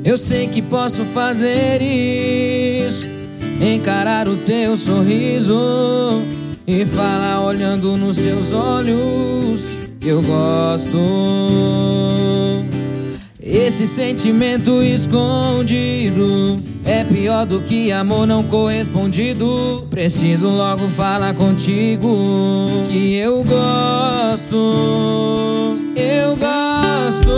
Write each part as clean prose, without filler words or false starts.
Eu sei que posso fazer isso, encarar o teu sorriso e falar olhando nos teus olhos que eu gosto. Esse sentimento escondido é pior do que amor não correspondido. Preciso logo falar contigo que eu gosto. Eu gosto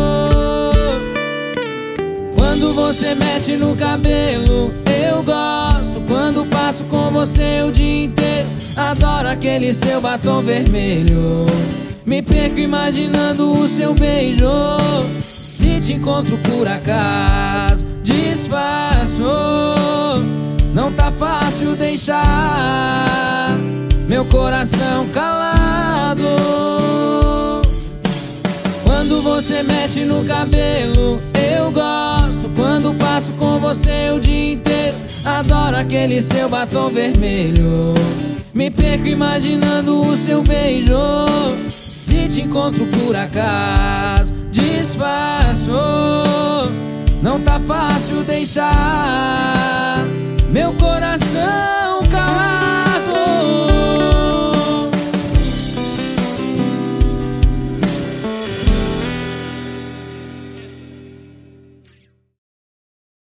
quando você mexe no cabelo. Eu gosto quando passo com você o dia inteiro. Adoro aquele seu batom vermelho. Me perco imaginando o seu beijo. Se te encontro por acaso, disfarço. Não tá fácil deixar meu coração calado. Quando você mexe no cabelo, eu gosto quando passo com você o dia inteiro. Adoro aquele seu batom vermelho. Me perco imaginando o seu beijo. Se te encontro por acaso, disfarço. Não tá fácil deixar